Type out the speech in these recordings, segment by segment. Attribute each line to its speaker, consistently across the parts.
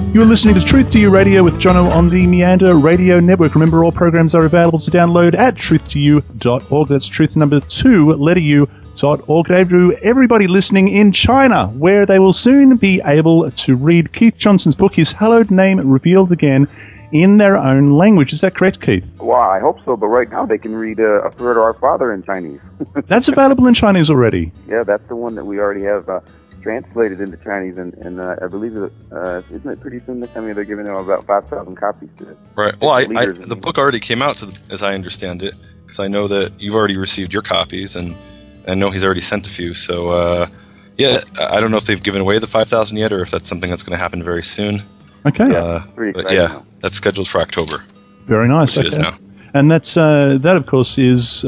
Speaker 1: You're listening to Truth to You Radio with Jono on the Meander Radio Network. Remember, all programs are available to download at truthtouorg. That's truth number 2, letter U.org. To everybody listening in China, where they will soon be able to read Keith Johnson's book, His Hallowed Name Revealed Again, in their own language. Is that correct, Keith?
Speaker 2: Well, I hope so, but right now they can read A Prayer to Our Father in Chinese.
Speaker 1: That's available in Chinese already.
Speaker 2: Yeah, that's the one that we already have translated into Chinese, and I believe isn't it pretty soon this time they're giving them about 5,000 copies to it.
Speaker 3: Right. Well, the book already came out, as I understand it, because I know that you've already received your copies, and I know he's already sent a few. So, yeah, I don't know if they've given away the 5,000 yet, or if that's something that's going to happen very soon.
Speaker 1: Okay.
Speaker 3: But yeah, that's scheduled for October.
Speaker 1: Very nice.
Speaker 3: Which it is now.
Speaker 1: And that's that, of course, is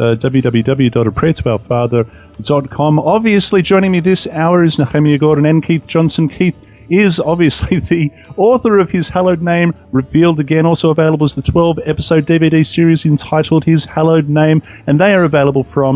Speaker 1: www.aprayertoourfather.com. Obviously, joining me this hour is Nehemiah Gordon and Keith Johnson. Keith is obviously the author of His Hallowed Name Revealed Again. Also available is the 12-episode DVD series entitled His Hallowed Name, and they are available from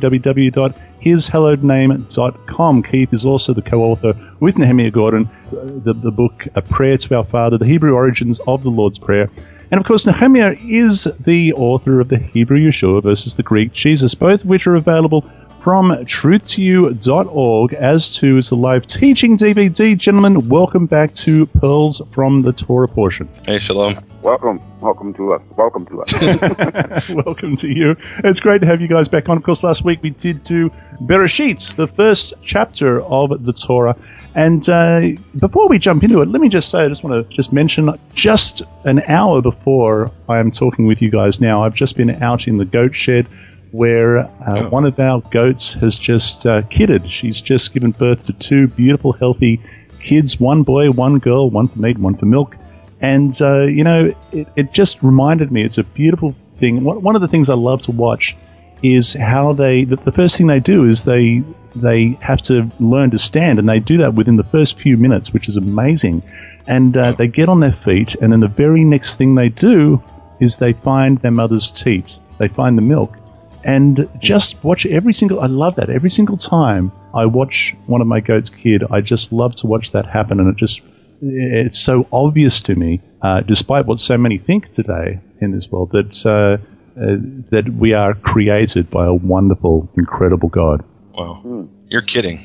Speaker 1: www.hishallowedname.com. Keith is also the co-author with Nehemiah Gordon, the book A Prayer to Our Father, the Hebrew origins of the Lord's Prayer. And, of course, Nehemiah is the author of the Hebrew Yeshua versus the Greek Jesus, both of which are available from truthtouyu.org, as too is the live teaching DVD. Gentlemen, welcome back to Pearls from the Torah portion.
Speaker 3: Hey, shalom.
Speaker 2: Welcome to us. Welcome to us.
Speaker 1: Welcome to you. It's great to have you guys back on. Of course, last week we did do Bereshit, the first chapter of the Torah. And before we jump into it, let me just say, I just want to mention, just an hour before I am talking with you guys now, I've just been out in the goat shed where one of our goats has just kidded. She's just given birth to 2 beautiful, healthy kids, 1 boy, 1 girl, 1 for meat, 1 for milk. And, it just reminded me, it's a beautiful thing. One of the things I love to watch is how the first thing they do is they have to learn to stand, and they do that within the first few minutes, which is amazing. And they get on their feet, and then the very next thing they do is they find their mother's teat. They find the milk. And just watch I love that. Every single time I watch one of my goats kid, I just love to watch that happen, and it's so obvious to me, despite what so many think today in this world, that we are created by a wonderful, incredible God.
Speaker 3: Wow. You're kidding.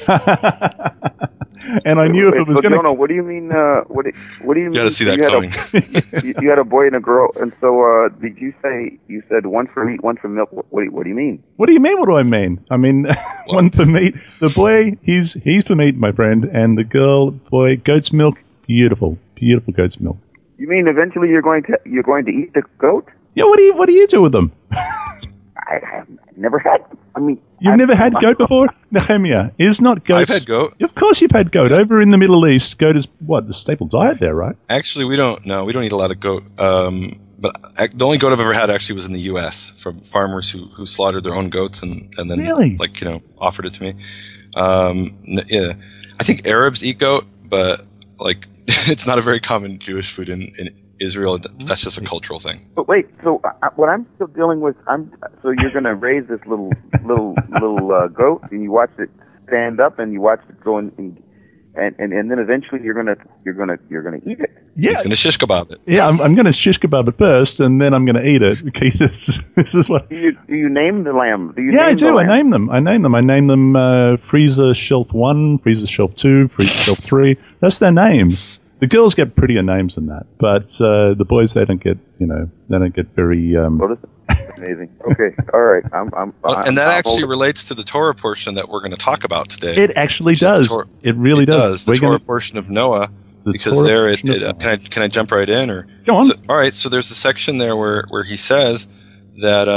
Speaker 1: And I knew if it was going to...
Speaker 2: No, what do you mean? What do you mean?
Speaker 3: You got to see that coming.
Speaker 2: You had a boy and a girl, and so did you say, you said 1 for meat, 1 for milk? What do you mean?
Speaker 1: What do you mean, what do I mean? I mean, 1 for meat. The boy, he's for meat, my friend, and the girl, boy, goat's milk, beautiful, beautiful goat's milk. You
Speaker 2: mean eventually you're going to eat the goat?
Speaker 1: Yeah, what do you do with them?
Speaker 2: I have never had.
Speaker 1: You've never had goat before? Nehemiah, is not goat...
Speaker 3: I've had goat.
Speaker 1: Of course you've had goat. Over in the Middle East, goat is, the staple diet there, right?
Speaker 3: Actually, we don't eat a lot of goat. But the only goat I've ever had actually was in the U.S. from farmers who slaughtered their own goats and then,
Speaker 1: really?
Speaker 3: Offered it to me. Yeah. I think Arabs eat goat, but, it's not a very common Jewish food in Israel. That's just a cultural thing.
Speaker 2: But wait, so what I'm still dealing with, so you're going to raise this little goat, and you watch it stand up, and you watch it go and then eventually you're gonna eat it.
Speaker 1: Yeah,
Speaker 3: he's gonna shish kebab it.
Speaker 1: Yeah, I'm gonna shish kebab it first, and then I'm gonna eat it. Okay, this is what.
Speaker 2: Do you name the lamb?
Speaker 1: I do. I name them. I name them. Freezer Shelf 1, Freezer Shelf 2, Freezer Shelf 3. That's their names. The girls get prettier names than that, but the boys, they don't get very.
Speaker 2: Amazing. Okay. All right.
Speaker 3: And that actually relates to the Torah portion that we're going to talk about today.
Speaker 1: It actually does. It really does.
Speaker 3: The Torah portion of Noah, because there can I jump right in, or
Speaker 1: go on?
Speaker 3: All right. So there's a section there where he says that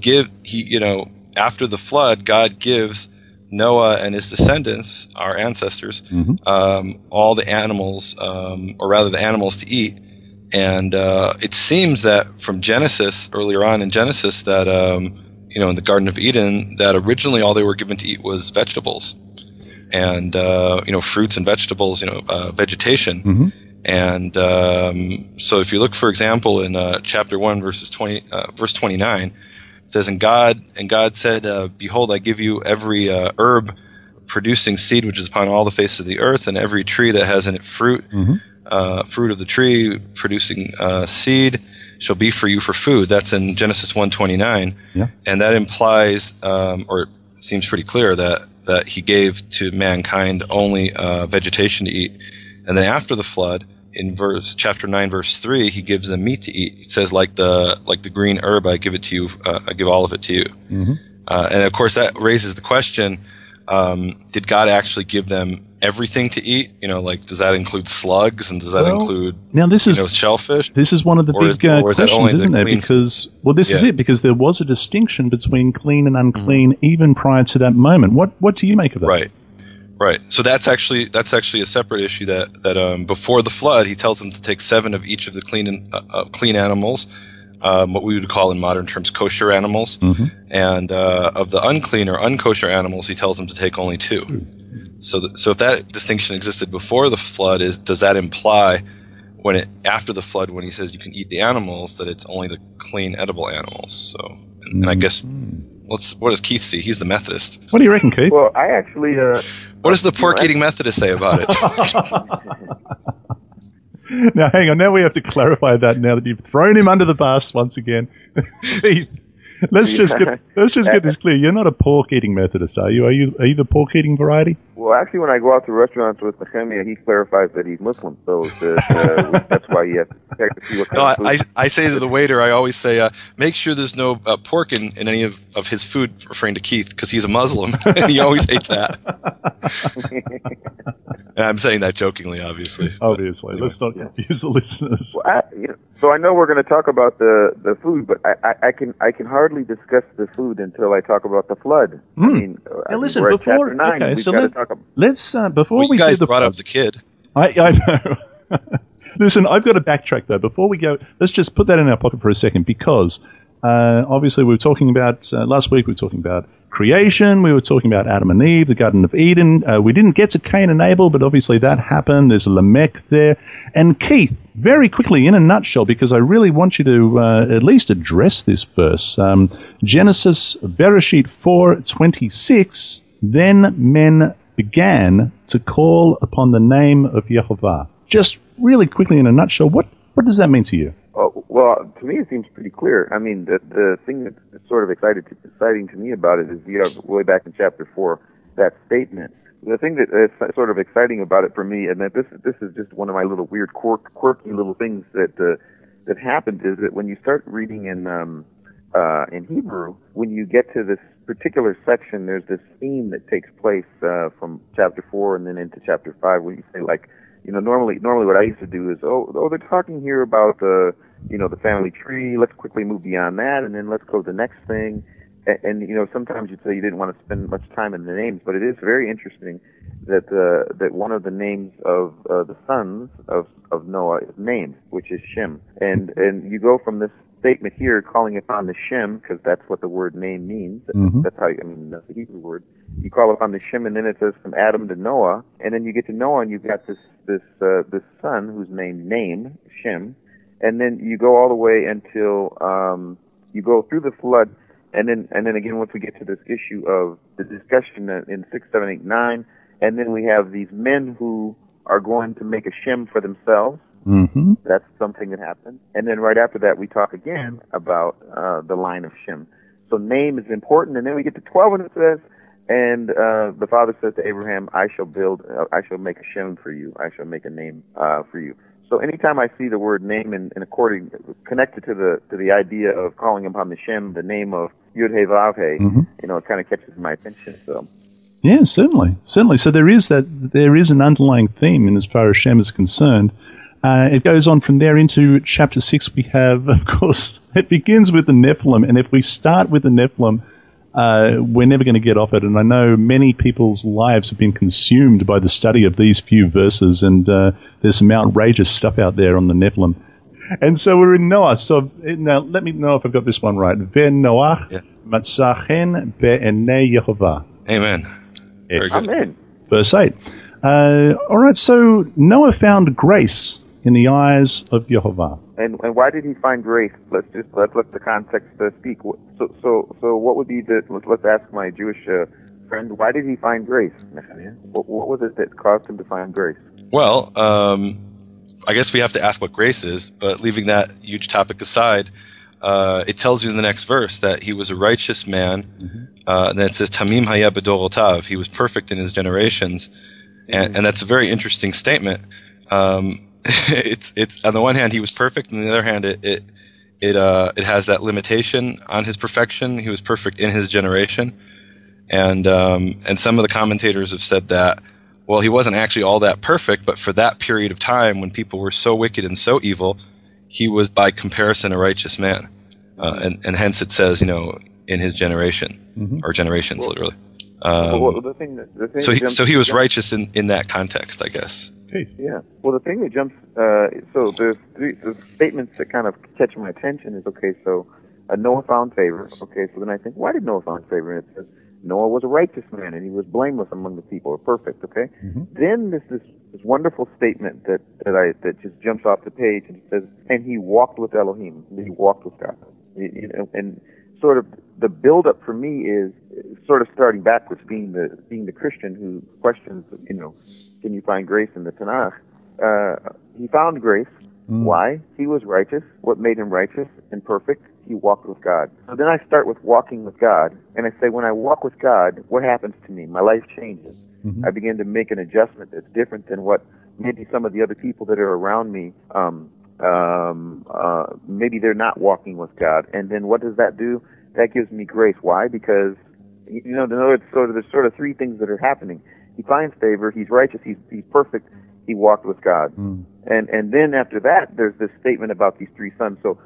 Speaker 3: after the flood, God gives Noah and his descendants, our ancestors, all the animals, or rather the animals to eat. And it seems that from Genesis, earlier on in Genesis, that in the Garden of Eden, that originally all they were given to eat was vegetables, and fruits and vegetables, vegetation. And so if you look, for example, in chapter 1, verse 29, it says, "And God said, Behold, I give you every herb producing seed which is upon all the face of the earth, and every tree that has in it fruit." fruit of the tree producing seed shall be for you for food. That's in Genesis 1:29.
Speaker 1: Yeah.
Speaker 3: And that implies, or it seems pretty clear, that he gave to mankind only vegetation to eat. And then after the flood, in chapter 9, verse 3, he gives them meat to eat. It says, like the green herb, I give it to you, I give all of it to you.
Speaker 1: Mm-hmm.
Speaker 3: And of course, that raises the question: did God actually give them everything to eat? Like, does that include slugs, and does that include shellfish?
Speaker 1: This is one of the big questions, isn't there? Because this is it. Because there was a distinction between clean and unclean even prior to that moment. What do you make of that?
Speaker 3: Right. So that's actually a separate issue. That before the flood, he tells them to take 7 of each of the clean animals, what we would call in modern terms kosher animals, and of the unclean or unkosher animals, he tells them to take only 2. So if that distinction existed before the flood, does that imply after the flood, when he says you can eat the animals, that it's only the clean edible animals? So, and I guess what does Keith see? He's the Methodist.
Speaker 1: What do you reckon, Keith?
Speaker 2: Well, I actually.
Speaker 3: What does the pork-eating Methodist say about it?
Speaker 1: Now, hang on. Now we have to clarify that. Now that you've thrown him under the bus once again, let's just get this clear. You're not a pork-eating Methodist, are you? Are you the pork-eating variety?
Speaker 2: Well, actually, when I go out to restaurants with Nehemiah, he clarifies that he's Muslim, so that's why you have to check to see what kind of food.
Speaker 3: I say to the waiter, I always say, make sure there's no pork in any of his food, referring to Keith, because he's a Muslim, and he always hates that. And I'm saying that jokingly, obviously.
Speaker 1: Obviously. Anyway, let's not confuse the listeners.
Speaker 2: Well, so I know we're going to talk about the food, but I can hardly discuss the food until I talk about the flood. I mean,
Speaker 1: now listen,
Speaker 2: we're
Speaker 1: before
Speaker 2: at chapter 9,
Speaker 1: okay, so let's before
Speaker 3: we
Speaker 1: do
Speaker 3: guys
Speaker 1: the
Speaker 3: brought
Speaker 1: flood,
Speaker 3: up the kid.
Speaker 1: I know. Listen, I've got to backtrack though. Before we go, let's just put that in our pocket for a second, because obviously we were talking about last week. We were talking about creation. We were talking about Adam and Eve, the Garden of Eden. We didn't get to Cain and Abel, but obviously that happened. There's Lamech there. And Keith, very quickly, in a nutshell, because I really want you to at least address this verse. Genesis, Bereshit 4:26. Then men began to call upon the name of Yehovah. Just really quickly, in a nutshell, what does that mean to you?
Speaker 2: Well, to me it seems pretty clear. I mean, the thing that's sort of exciting to me about it is you have way back in chapter 4 that statement. The thing that is sort of exciting about it for me, and that this is just one of my little weird quirky little things that happened, is that when you start reading in Hebrew, when you get to this particular section, there's this theme that takes place from chapter 4 and then into chapter 5, where you say, like, normally what I used to do is, they're talking here about the family tree. Let's quickly move beyond that, and then let's go to the next thing. And sometimes you'd say you didn't want to spend much time in the names, but it is very interesting that one of the names of the sons of Noah is named, which is Shem. And you go from this statement here, calling upon the Shem, because that's what the word name means. Mm-hmm. That's the Hebrew word. You call upon the Shem, and then it says from Adam to Noah, and then you get to Noah, and you've got this son who's named Shem, and then you go all the way until you go through the flood, and then again once we get to this issue of the discussion in 6, 7, 8, 9, and then we have these men who are going to make a Shem for themselves.
Speaker 1: Mm-hmm.
Speaker 2: That's something that happened. And then right after that, we talk again about the line of Shem. So name is important. And then we get to 12, and it says, and the father says to Abraham, I shall make a Shem for you. I shall make a name for you. So anytime I see the word name and connected to the idea of calling upon the Shem, the name of Yud-Heh-Vav-Heh, it kind of catches my attention. So.
Speaker 1: Yeah, certainly. So there is an underlying theme in as far as Shem is concerned. It goes on from there into chapter 6. We have, of course, it begins with the Nephilim, and if we start with the Nephilim, we're never going to get off it. And I know many people's lives have been consumed by the study of these few verses, and there's some outrageous stuff out there on the Nephilim. And so we're in Noah. So now let me know if I've got this one right. Ve'Noach matzachen be'enei Yehovah.
Speaker 3: Amen.
Speaker 2: Amen.
Speaker 1: Verse 8. All right, so Noah found grace in the eyes of Yehovah.
Speaker 2: And why did he find grace? Let's let the context speak. So what would be let's ask my Jewish friend, why did he find grace? What was it that caused him to find grace?
Speaker 3: Well, I guess we have to ask what grace is, but leaving that huge topic aside, it tells you in the next verse that he was a righteous man. And then it says, Tamim haya bedorotav, he was perfect in his generations. And that's a very interesting statement. It's on the one hand, he was perfect, and on the other hand, it has that limitation on his perfection. He was perfect in his generation. And some of the commentators have said that, well, he wasn't actually all that perfect, but for that period of time when people were so wicked and so evil, he was by comparison a righteous man. And hence it says, in his generation, or generations, literally. So he was righteous in that context, I guess.
Speaker 2: Yeah. Well, the thing that jumps, so the statements that kind of catch my attention is, okay, so Noah found favor. Okay, so then I think, why did Noah find favor? And it says, Noah was a righteous man, and he was blameless among the people, or perfect, okay? Then there's this wonderful statement that just jumps off the page, and it says, and he walked with Elohim, he walked with God. And sort of the build-up for me is sort of starting backwards, being the Christian who questions, can you find grace in the Tanakh? He found grace. Why? He was righteous. What made him righteous and perfect? He walked with God. So then I start with walking with God, and I say, when I walk with God, what happens to me? My life changes. I begin to make an adjustment that's different than what maybe some of the other people that are around me, maybe they're not walking with God. And then what does that do? That gives me grace. Why? Because, in other words, there's sort of three things that are happening. He finds favor, he's righteous, he's perfect, he walked with God. And then after that, there's this statement about these three sons. So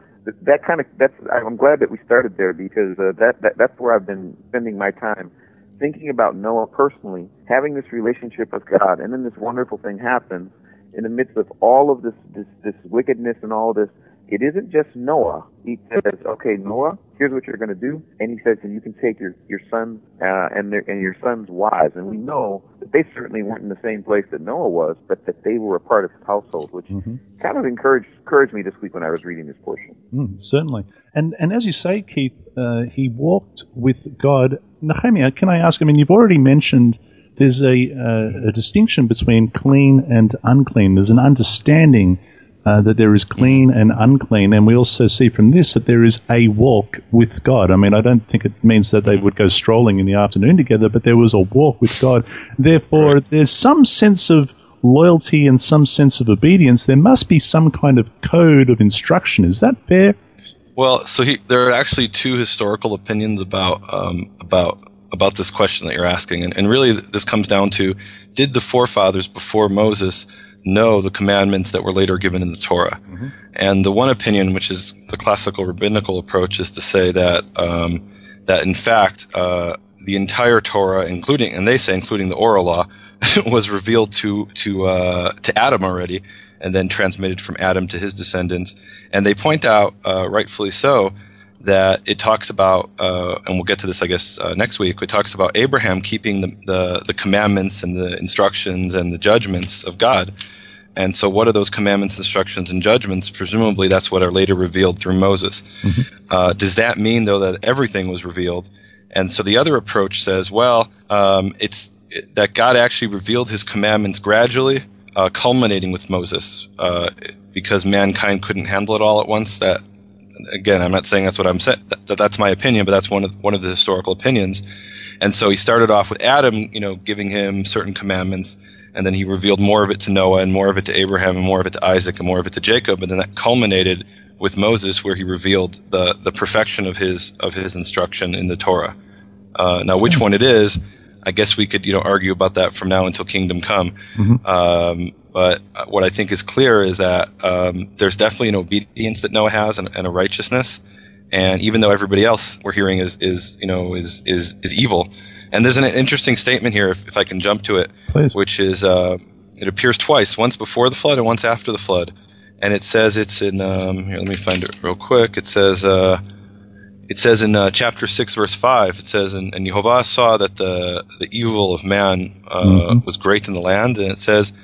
Speaker 2: I'm glad that we started there, because that's where I've been spending my time, thinking about Noah personally, having this relationship with God, and then this wonderful thing happens in the midst of all of this wickedness and all this. It isn't just Noah. He says, okay, Noah, here's what you're going to do. And he says, and you can take your sons and your sons' wives. And we know that they certainly weren't in the same place that Noah was, but that they were a part of his household, which kind of encouraged me this week when I was reading this portion.
Speaker 1: Certainly. And as you say, Keith, he walked with God. Nehemiah, can I ask, you've already mentioned there's a distinction between clean and unclean. There's an understanding that there is clean and unclean, and we also see from this that there is a walk with God. I don't think it means that they would go strolling in the afternoon together, but there was a walk with God. Therefore, there's some sense of loyalty and some sense of obedience. There must be some kind of code of instruction. Is that fair?
Speaker 3: Well, so there are actually two historical opinions about this question that you're asking, and really this comes down to, did the forefathers before Moses know the commandments that were later given in the Torah? And the one opinion, which is the classical rabbinical approach, is to say that that in fact the entire Torah, including the oral law, was revealed to Adam already, and then transmitted from Adam to his descendants. And they point out, rightfully so, that it talks about, and we'll get to this, I guess, next week, it talks about Abraham keeping the commandments and the instructions and the judgments of God. And so what are those commandments, instructions, and judgments? Presumably that's what are later revealed through Moses. Does that mean, though, that everything was revealed? And so the other approach says, it's that God actually revealed his commandments gradually, culminating with Moses, because mankind couldn't handle it all at once. That, again, I'm not saying that's what I'm saying. That's my opinion, but that's one of the historical opinions. And so he started off with Adam, giving him certain commandments, and then he revealed more of it to Noah, and more of it to Abraham, and more of it to Isaac, and more of it to Jacob, and then that culminated with Moses, where he revealed the perfection of his instruction in the Torah. Now, which one it is, I guess we could argue about that from now until Kingdom Come. But what I think is clear is that there's definitely an obedience that Noah has, and a righteousness. And even though everybody else we're hearing is evil, and there's an interesting statement here, if I can jump to it,
Speaker 1: please,
Speaker 3: which is it appears twice, once before the flood and once after the flood, and it says it's in here. Let me find it real quick. It says in chapter 6, verse 5. It says, and Yehovah saw that the evil of man was great in the land, and it says,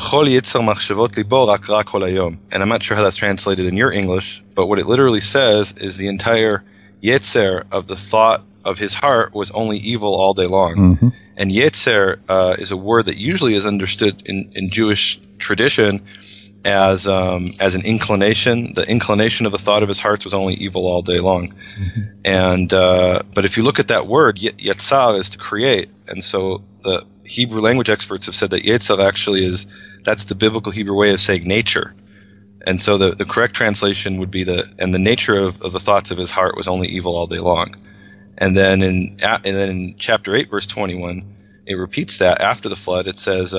Speaker 3: and I'm not sure how that's translated in your English, but what it literally says is the entire Yetzer of the thought of his heart was only evil all day long. And Yetzer is a word that usually is understood in Jewish tradition as an inclination. The inclination of the thought of his heart was only evil all day long. And but if you look at that word, yetzar is to create, and so the Hebrew language experts have said that yetzar actually that's the biblical Hebrew way of saying nature. And so the correct translation would be the nature of the thoughts of his heart was only evil all day long. And then in chapter 8, verse 21, it repeats that after the flood. It says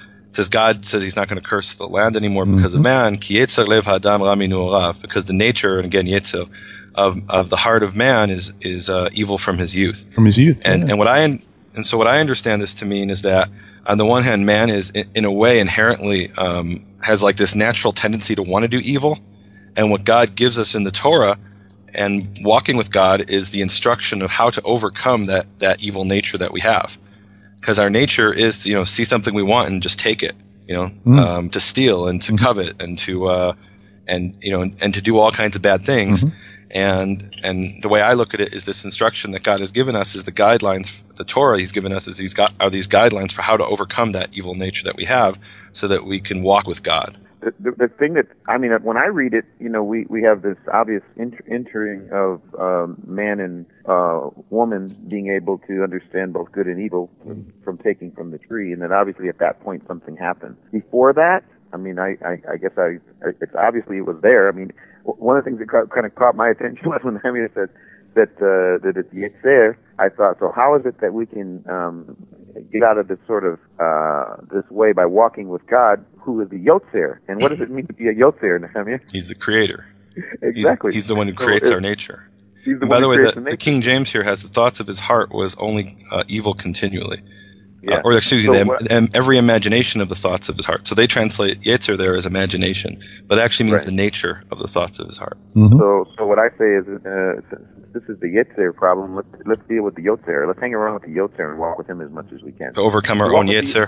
Speaker 3: God says he's not going to curse the land anymore because of man. Ki yetzer lev ha'adam ra minu orav, because the nature, and again yetzer, of the heart of man is evil from his youth.
Speaker 1: From his youth.
Speaker 3: And so what I understand this to mean is that on the one hand, man is in a way inherently has like this natural tendency to want to do evil, and what God gives us in the Torah and walking with God is the instruction of how to overcome that evil nature that we have. Because our nature is to, see something we want and just take it, to steal and to covet and to and to do all kinds of bad things. And the way I look at it is this instruction that God has given us is the guidelines. The Torah He's given us is these guidelines for how to overcome that evil nature that we have, so that we can walk with God.
Speaker 2: The thing that when I read it, we have this obvious entering of man and woman being able to understand both good and evil from taking from the tree, and then obviously at that point something happened. Before that, I guess it's obviously it was there. One of the things that kind of caught my attention was when Nehemiah said that it's Yetzer. I thought, so how is it that we can get out of this sort of this way by walking with God, who is the Yotzer? And what does it mean to be a Yotzer, Nehemiah?
Speaker 3: He's the creator.
Speaker 2: Exactly.
Speaker 3: He's the one who creates our nature. By the way, the King James here has the thoughts of his heart was only evil continually.
Speaker 2: Yeah.
Speaker 3: Every imagination of the thoughts of his heart. So they translate Yetzer there as imagination, but it actually means the nature of the thoughts of his heart.
Speaker 2: So what I say is, this is the Yetzer problem. Let's deal with the Yotzer. Let's hang around with the Yotzer and walk with him as much as we can.
Speaker 3: To overcome our own Yetzer.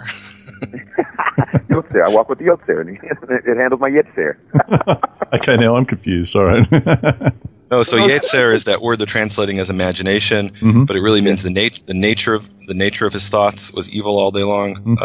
Speaker 2: Yotzer. I walk with the Yotzer, and it handles my Yetzer.
Speaker 1: Okay, now I'm confused. All right.
Speaker 3: No, so Yetzer is that word they're translating as imagination, but it really means the nature of his thoughts was evil all day long,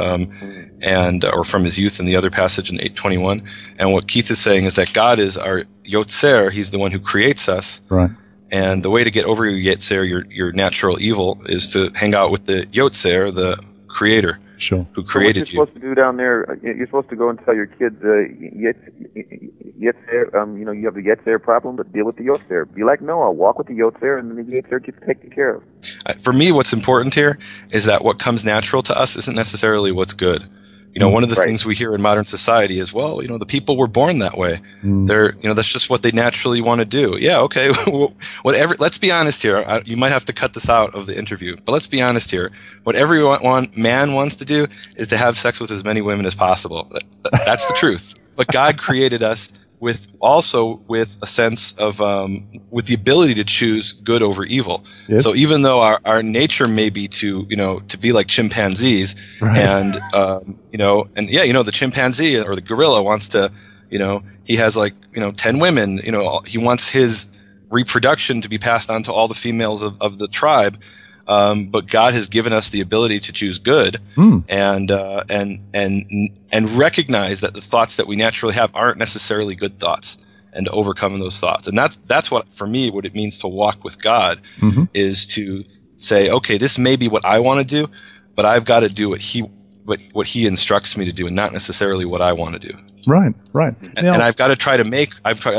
Speaker 3: or from his youth in the other passage in 8:21. And what Keith is saying is that God is our Yotzer; He's the one who creates us.
Speaker 1: Right.
Speaker 3: And the way to get over your Yetzer, your natural evil, is to hang out with the Yotzer, the Creator.
Speaker 1: Sure.
Speaker 3: Who created
Speaker 2: you? What you're supposed to do down there, you're supposed to go and tell your kids, Yetzer, you have the Yetzer problem, but deal with the Yotzer. Be like Noah, walk with the Yotzer, and then the Yetzer gets taken care of.
Speaker 3: For me, what's important here is that what comes natural to us isn't necessarily what's good. One of the things we hear in modern society is, well, the people were born that way. They're, that's just what they naturally want to do. Yeah, okay, whatever. Let's be honest here. You might have to cut this out of the interview, but let's be honest here. What every man wants to do is to have sex with as many women as possible. That's the truth. But God created us with a sense of with the ability to choose good over evil. Yes. So even though our nature may be to be like chimpanzees, right. and the chimpanzee or the gorilla wants to, he has 10 women, he wants his reproduction to be passed on to all the females of the tribe. But God has given us the ability to choose good, and recognize that the thoughts that we naturally have aren't necessarily good thoughts, and to overcome those thoughts. And that's what, for me, what it means to walk with God, is to say, okay, this may be what I want to do, but I've got to do what He instructs me to do, and not necessarily what I want to do.
Speaker 1: Right.
Speaker 3: And I've got to try to make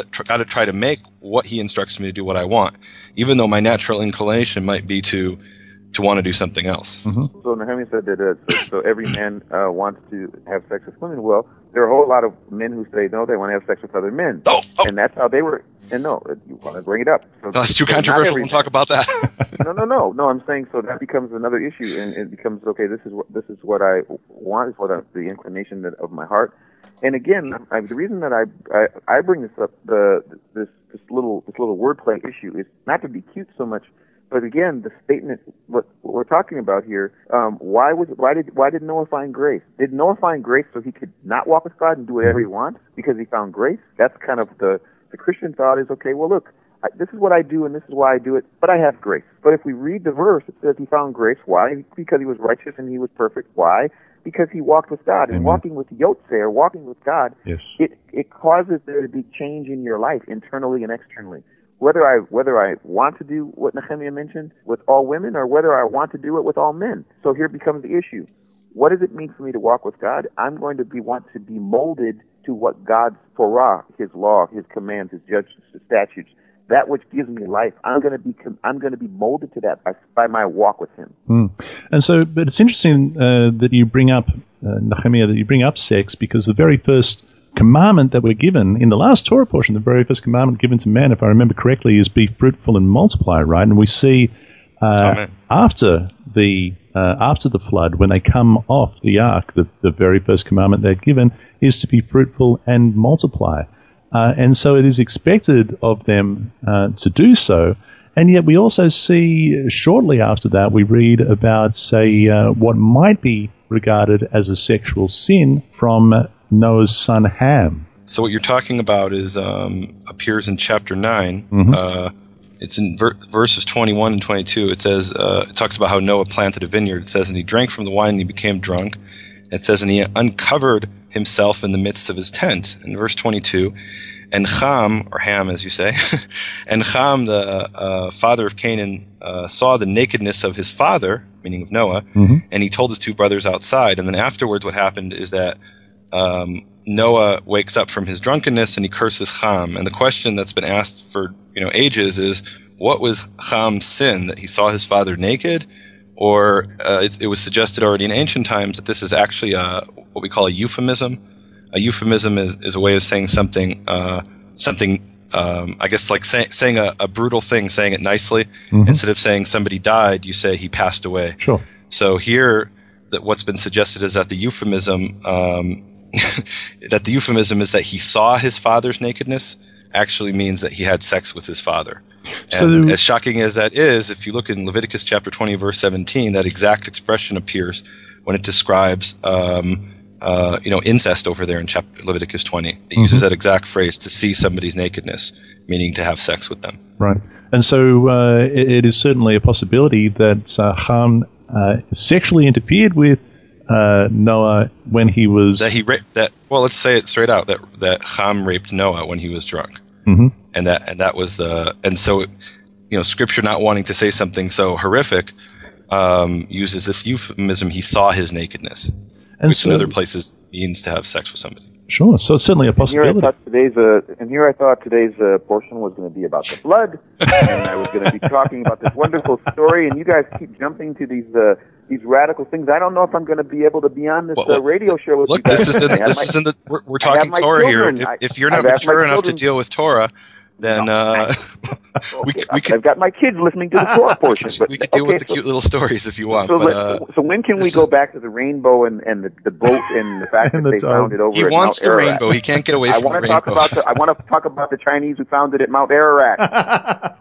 Speaker 3: what He instructs me to do what I want, even though my natural inclination might be to want to do something else.
Speaker 2: So Nehemiah said that so every man wants to have sex with women. Well, there are a whole lot of men who say no, they want to have sex with other men, and that's how they were. And no, you want to bring it up. So
Speaker 3: that's too controversial. We'll talk about that.
Speaker 2: No. I'm saying so that becomes another issue, and it becomes okay. This is what I want. Is what the inclination of my heart. And again, the reason that I bring this up, this little wordplay issue, is not to be cute so much, but again, the statement, what we're talking about here, why did Noah find grace? Did Noah find grace so he could not walk with God and do whatever he wants because he found grace? That's kind of the Christian thought is, okay, well, look, this is what I do and this is why I do it, but I have grace. But if we read the verse, it says he found grace. Why? Because he was righteous and he was perfect. Why? because he walked with God. And walking with Yotze, or walking with God,
Speaker 1: yes,
Speaker 2: it causes there to be change in your life, internally and externally. Whether I want to do what Nehemiah mentioned with all women, or whether I want to do it with all men. So here becomes the issue. What does it mean for me to walk with God? I'm going to want to be molded to what God's Torah, His law, His commands, His judgments, His statutes, that which gives me life. I'm going to be molded to that by my walk with Him.
Speaker 1: And so, but it's interesting that you bring up Nehemiah, that you bring up sex, because the very first commandment that we're given in the last Torah portion, the very first commandment given to man, if I remember correctly, is be fruitful and multiply, right? And we see after the flood, when they come off the ark, the very first commandment they're given is to be fruitful and multiply. And so it is expected of them to do so. And yet we also see shortly after that, we read about, say, what might be regarded as a sexual sin from Noah's son Ham.
Speaker 3: So what you're talking about is appears in chapter 9. It's in verses 21 and 22. It says, it talks about how Noah planted a vineyard. It says, and he drank from the wine and he became drunk. It says, and he uncovered himself in the midst of his tent. In verse 22, and Ham, or Ham as you say, and Ham, the father of Canaan, saw the nakedness of his father, meaning of Noah, and he told his two brothers outside. And then afterwards what happened is that Noah wakes up from his drunkenness and he curses Ham. And the question that's been asked for ages is, what was Ham's sin? That he saw his father naked? Or it was suggested already in ancient times that this is actually what we call a euphemism. A euphemism is a way of saying something, I guess like saying a brutal thing, saying it nicely. Instead of saying somebody died, you say he passed away.
Speaker 1: Sure.
Speaker 3: So here, that what's been suggested is that the euphemism is that he saw his father's nakedness actually means that he had sex with his father. And as shocking as that is, if you look in Leviticus chapter 20, verse 17, that exact expression appears when it describes incest over there in Leviticus 20. It uses that exact phrase, to see somebody's nakedness, meaning to have sex with them.
Speaker 1: Right. And so it is certainly a possibility that Ham sexually interfered with Noah when he was...
Speaker 3: let's say it straight out, that Ham raped Noah when he was drunk. And that was so Scripture, not wanting to say something so horrific, uses this euphemism, he saw his nakedness, which in other places means to have sex with somebody.
Speaker 1: Sure, so it's certainly a possibility.
Speaker 2: Here I thought today's portion was going to be about the flood, and I was going to be talking about this wonderful story, and you guys keep jumping to these radical things. I don't know if I'm going to be able to be on this radio show with you guys.
Speaker 3: We're talking Torah here. If you're not mature enough to deal with Torah, then
Speaker 2: I've got my kids listening to the Torah portion.
Speaker 3: We could deal with the cute little stories if you want.
Speaker 2: So when can we go back to the rainbow and the boat and the fact that they found it over at Mount Ararat?
Speaker 3: He wants the rainbow. He can't get away from the rainbow.
Speaker 2: I want to talk about the Chinese who found it at Mount Ararat.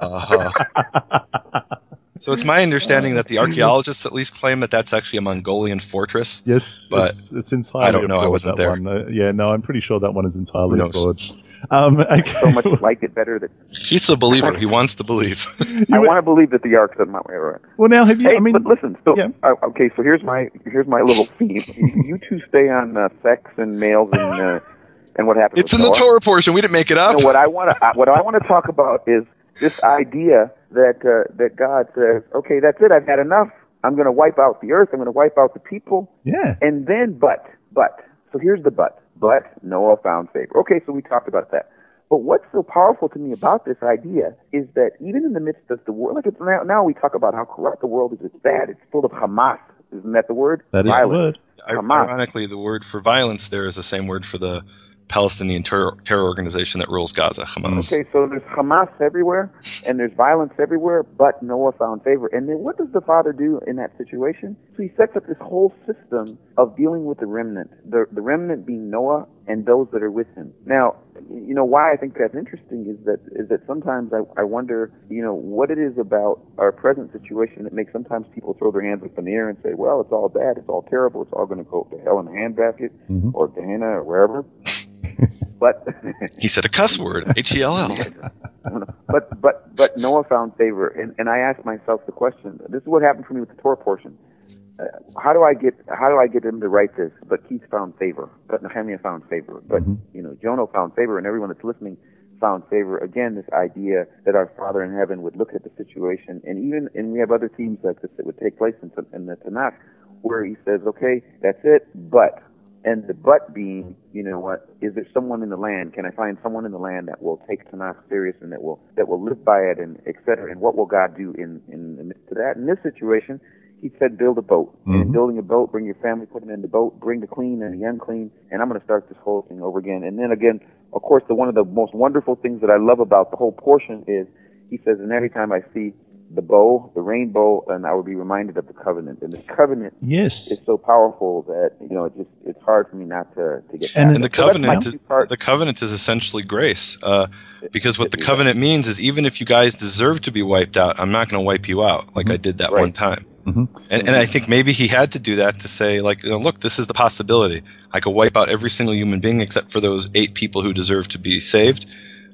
Speaker 1: So
Speaker 3: it's my understanding that the archaeologists at least claim that that's actually a Mongolian fortress.
Speaker 1: Yes, but it's entirely.
Speaker 3: I don't know. I wasn't there.
Speaker 1: I'm pretty sure that one is entirely forged.
Speaker 2: So much liked it better that
Speaker 3: Keith's a believer. He wants to believe.
Speaker 2: I want to believe that the Ark's at Mount Ararat.
Speaker 1: Well, now have you?
Speaker 2: But listen. So here's my little theme. You two stay on sex and males and what happened.
Speaker 3: It's in the Torah portion. We didn't make it up.
Speaker 2: No, what I want to talk about is this idea that God says, okay, that's it. I've had enough. I'm going to wipe out the earth. I'm going to wipe out the people.
Speaker 1: Yeah.
Speaker 2: And then, but. So here's the but. But Noah found favor. Okay, so we talked about that. But what's so powerful to me about this idea is that even in the midst of the world, like it's now we talk about how corrupt the world is. It's bad. It's full of Hamas. Isn't that the word?
Speaker 1: That is
Speaker 2: violence.
Speaker 1: The word.
Speaker 3: Ironically, the word for violence there is the same word for the Palestinian terror organization that rules Gaza, Hamas.
Speaker 2: Okay, so there's Hamas everywhere, and there's violence everywhere, but Noah found favor. And then what does the Father do in that situation? So he sets up this whole system of dealing with the remnant, the remnant being Noah and those that are with him. Now, why I think that's interesting is that sometimes I wonder, what it is about our present situation that makes sometimes people throw their hands up in the air and say, well, it's all bad, it's all terrible, it's all going to go to hell in a handbasket, or Gehenna, or wherever. But
Speaker 3: he said a cuss word, H-E-L-L.
Speaker 2: But Noah found favor, and I asked myself the question. This is what happened for me with the Torah portion. how do I get him to write this? But Keith found favor, but Nehemiah found favor, but Jonah found favor, and everyone that's listening found favor. Again, this idea that our Father in heaven would look at the situation, and we have other themes like this that would take place in the Tanakh, where he says, okay, that's it, but. And the but being, you know what, is there someone in the land? Can I find someone in the land that will take Tanakh serious and that will live by it, and et cetera? And what will God do in the midst of that? In this situation, he said, build a boat. And in building a boat, bring your family, put them in the boat, bring the clean and the unclean, and I'm going to start this whole thing over again. And then again, of course, one of the most wonderful things that I love about the whole portion is, he says, and every time I see the bow, the rainbow, and I would be reminded of the covenant. And the covenant is so powerful that, you know, it's hard for me not to get
Speaker 3: and the covenant the covenant is essentially grace. Because what the covenant means is, even if you guys deserve to be wiped out, I'm not going to wipe you out like I did that one time. And I think maybe he had to do that to say, like, you know, look, this is the possibility. I could wipe out every single human being except for those 8 people who deserve to be saved.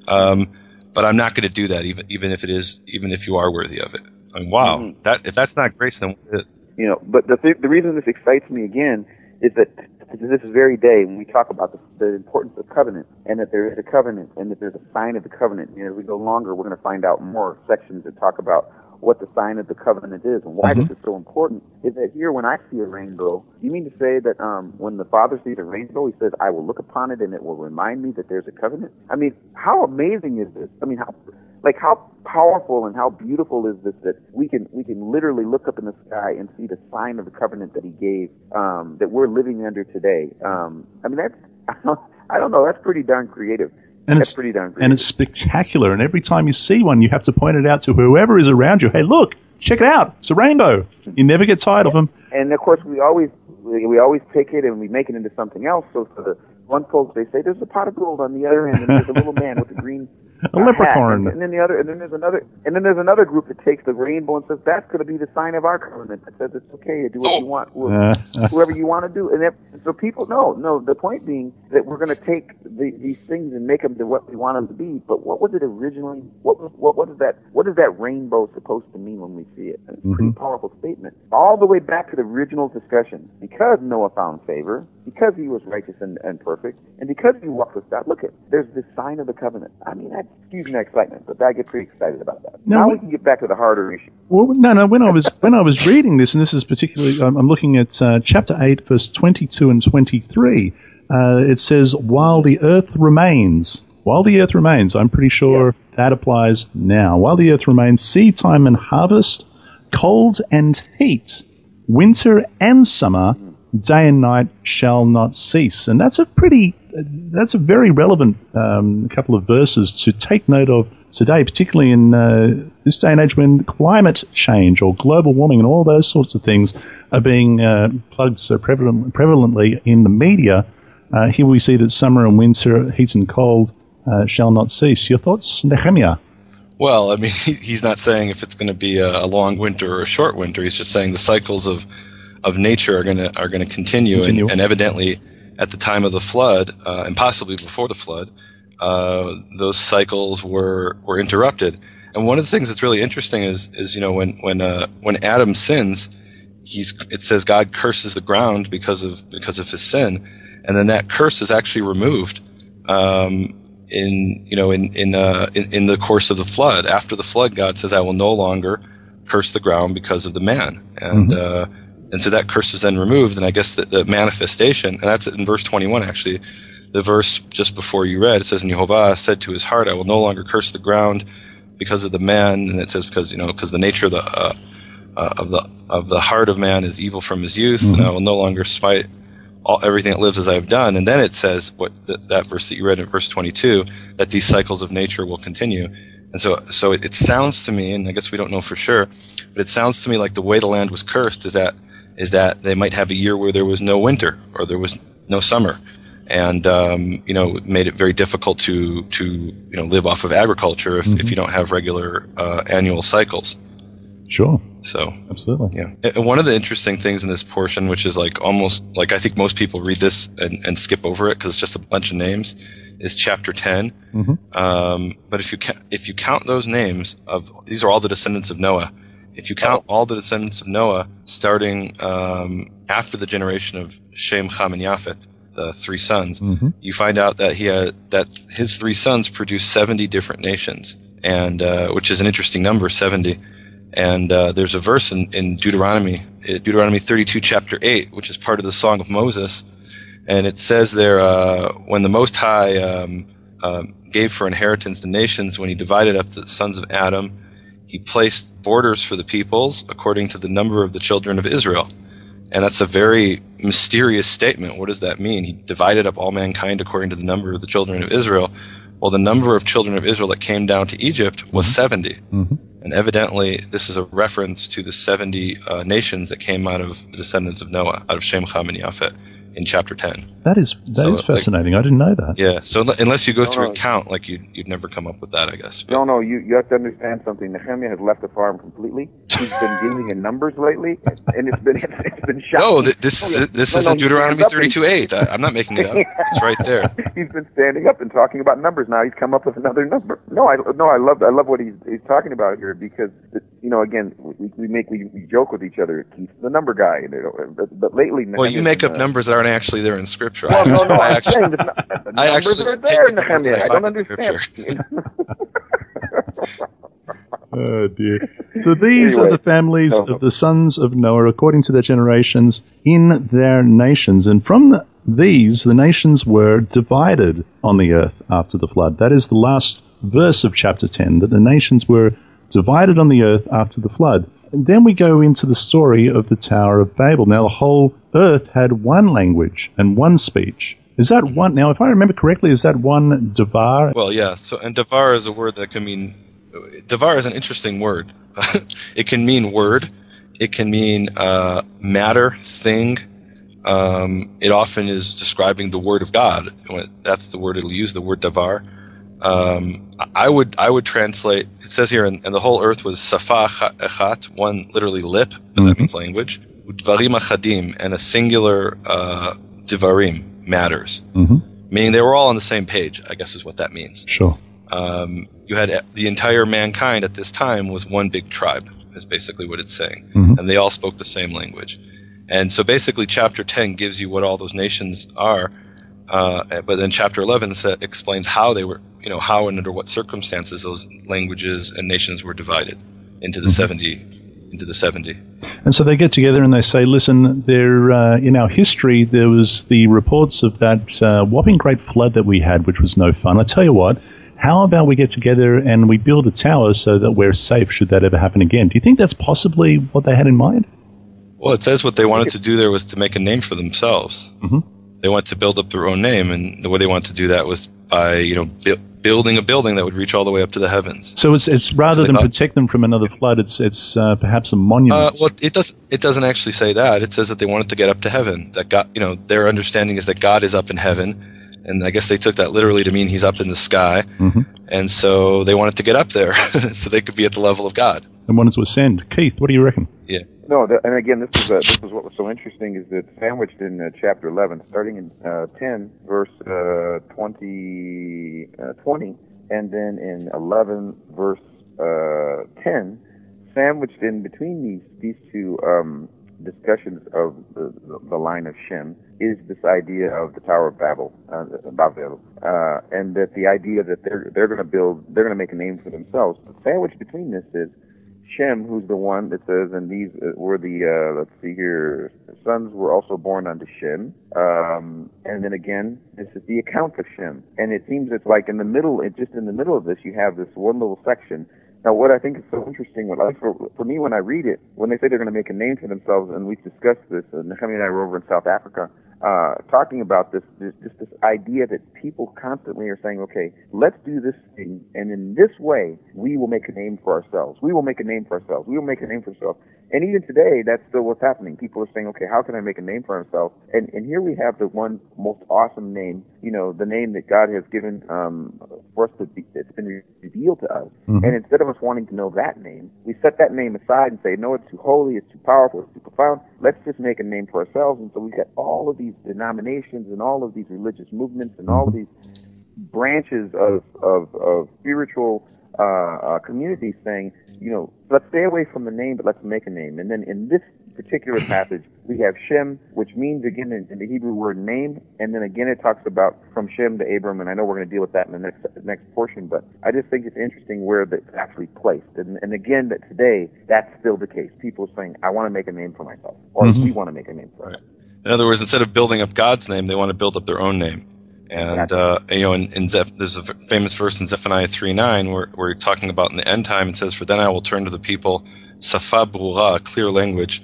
Speaker 3: But I'm not going to do that, even if you are worthy of it. I mean, wow, if that's not grace, then what is?
Speaker 2: You know, but the reason this excites me again is that this very day, when we talk about the importance of covenant, and that there is a covenant, and that there's a sign of the covenant. You know, as we go longer, we're going to find out more sections that talk about what the sign of the covenant is and why this is so important. Is that here, when I see a rainbow, you mean to say that when the Father sees a rainbow, he says, I will look upon it and it will remind me that there's a covenant? I mean, how amazing is this? I mean, how powerful and how beautiful is this, that we can literally look up in the sky and see the sign of the covenant that he gave, that we're living under today. I mean, that's, I don't know, that's pretty darn creative.
Speaker 1: And it's spectacular. And every time you see one, you have to point it out to whoever is around you. Hey, look, check it out. It's a rainbow. You never get tired of them.
Speaker 2: And of course, we always take it and we make it into something else. So for the one folks, they say there's a pot of gold on the other end, and there's a little man with a green
Speaker 1: a leprechaun.
Speaker 2: And then there's another group that takes the rainbow and says that's going to be the sign of our covenant. That says it's okay to do what you want, whoever you want to do. And so people no. The point being that we're going to take these things and make them to what we want them to be. But what was it originally? What is that rainbow supposed to mean when we see it? And it's a pretty powerful statement. All the way back to the original discussion. Because Noah found favor, because he was righteous and perfect, and because he walked with God. Look, there's this sign of the covenant. I mean, excuse my excitement, but I get pretty excited about that. Now we can get back to the harder issue.
Speaker 1: Well, no. When I was reading this, and this is particularly, I'm looking at chapter 8, verse 22 and 23. It says, "While the earth remains." I'm pretty sure that applies now. While the earth remains, seed time and harvest, cold and heat, winter and summer, day and night shall not cease. And that's a very relevant couple of verses to take note of today, particularly in this day and age when climate change or global warming and all those sorts of things are being plugged so prevalently in the media. Here we see that summer and winter, heat and cold, shall not cease. Your thoughts, Nehemiah?
Speaker 3: Well, I mean, he's not saying if it's going to be a long winter or a short winter. He's just saying the cycles of nature are going to continue. And evidently, at the time of the flood, and possibly before the flood, those cycles were interrupted. And one of the things that's really interesting is you know, when Adam sins, it says God curses the ground because of his sin, and then that curse is actually removed in the course of the flood. After the flood, God says, "I will no longer curse the ground because of the man," and so that curse is then removed. And I guess the manifestation, and that's in verse 21 actually, the verse just before you read, it says, "And Yehovah said to his heart, I will no longer curse the ground because of the man," and it says because the nature of the heart of man is evil from his youth, and I will no longer smite everything that lives as I have done. And then it says that verse that you read in verse 22, that these cycles of nature will continue. And so it sounds to me, and I guess we don't know for sure, but it sounds to me like the way the land was cursed is that they might have a year where there was no winter or there was no summer, and made it very difficult to live off of agriculture if you don't have regular annual cycles.
Speaker 1: Sure.
Speaker 3: So
Speaker 1: absolutely,
Speaker 3: yeah. And one of the interesting things in this portion, which is like almost like I think most people read this and skip over it because it's just a bunch of names, is chapter 10. But if you count those names these are all the descendants of Noah, if you count all the descendants of Noah, starting after the generation of Shem, Ham, and Yafet, the three sons, you find out that his three sons produced 70 different nations, and which is an interesting number, 70. And there's a verse in Deuteronomy 32, chapter 8, which is part of the Song of Moses, and it says there, when the Most High gave for inheritance the nations, when he divided up the sons of Adam, he placed borders for the peoples according to the number of the children of Israel. And that's a very mysterious statement. What does that mean? He divided up all mankind according to the number of the children of Israel. Well, the number of children of Israel that came down to Egypt was 70. And evidently, this is a reference to the 70 nations that came out of the descendants of Noah, out of Shem, Ham, and Yafet, in chapter 10.
Speaker 1: That is fascinating. I didn't know that.
Speaker 3: Yeah, so unless you go through and count, you'd never come up with that, I guess. But.
Speaker 2: No, you have to understand something. Nehemiah has left the farm completely. He's been dealing in numbers lately, and it's been shocking.
Speaker 3: No, this is in Deuteronomy 32:8. I'm not making it up. It's right there.
Speaker 2: He's been standing up and talking about numbers. Now he's come up with another number. I love what he's talking about here, because again, we joke with each other. He's the number guy, but lately.
Speaker 3: Well, you make up numbers that aren't actually there in Scripture.
Speaker 2: Well, I actually are there in Nehemiah. I don't understand.
Speaker 1: Oh dear. So these are the families of the sons of Noah according to their generations in their nations. And from these, the nations were divided on the earth after the flood. That is the last verse of chapter 10, that the nations were divided on the earth after the flood. And then we go into the story of the Tower of Babel. Now, the whole earth had one language and one speech. Is that one? Now, if I remember correctly, is that one davar?
Speaker 3: Well, yeah. So, and davar is a word that can mean. Davar is an interesting word. It can mean word. It can mean matter, thing. It often is describing the word of God. That's the word it'll use. The word davar. I would translate. It says here, and the whole earth was safa echat, one literally lip, but that means language. Dvarim achadim, and a singular divarim, matters. Meaning they were all on the same page, I guess is what that means.
Speaker 1: Sure.
Speaker 3: You had the entire mankind at this time was one big tribe, is basically what it's saying. And they all spoke the same language. And so basically chapter 10 gives you what all those nations are, but then chapter 11 explains how they were, how and under what circumstances those languages and nations were divided into the 70. And
Speaker 1: so they get together and they say, listen, there in our history there was the reports of that whopping great flood that we had, which was no fun. I tell you what, how about we get together and we build a tower so that we're safe should that ever happen again? Do you think that's possibly what they had in mind?
Speaker 3: Well, it says what they wanted to do there was to make a name for themselves. They wanted to build up their own name, and the way they wanted to do that was by, building a building that would reach all the way up to the heavens. So it's rather than protect them from another flood, it's perhaps a monument. Well, it doesn't actually say that. It says that they wanted to get up to heaven. That God, their understanding is that God is up in heaven. And I guess they took that literally to mean he's up in the sky. And so they wanted to get up there so they could be at the level of God. And wanted to ascend. Keith, what do you reckon?
Speaker 2: Yeah. No, and again, this is what was so interesting, is that sandwiched in chapter 11, starting in 10, verse 20, and then in 11, verse 10, sandwiched in between these two discussions of the line of Shem is this idea of the Tower of Babel, and that the idea that they're going to make a name for themselves. But sandwiched between this is Shem, who's the one that says, and these were the let's see here, sons were also born unto Shem, and then again this is the account of Shem, and it seems it's like in the middle, just in the middle of this, you have this one little section. Now, what I think is so interesting, for me when I read it, when they say they're going to make a name for themselves, and we've discussed this, Nehemiah and I were over in South Africa, talking about this idea that people constantly are saying, okay, let's do this thing, and in this way, we will make a name for ourselves. We will make a name for ourselves. We will make a name for ourselves. And even today, that's still what's happening. People are saying, okay, how can I make a name for myself? And here we have the one most awesome name, the name that God has given for us to be, it's been revealed to us. And instead of us wanting to know that name, we set that name aside and say, no, it's too holy, it's too powerful, it's too profound. Let's just make a name for ourselves. And so we've got all of these denominations and all of these religious movements and all of these branches of spiritual communities saying, let's stay away from the name, but let's make a name. And then in this particular passage, we have Shem, which means, again, in the Hebrew word name, and then again it talks about from Shem to Abram, and I know we're going to deal with that in the next portion, but I just think it's interesting where that's actually placed. And again, that today, that's still the case. People are saying, I want to make a name for myself, or we want to make a name for ourselves.
Speaker 3: In other words, instead of building up God's name, they want to build up their own name. And, there's a famous verse in Zephaniah 3:9 where you're talking about in the end time, it says, "For then I will turn to the people, safa brura, clear language,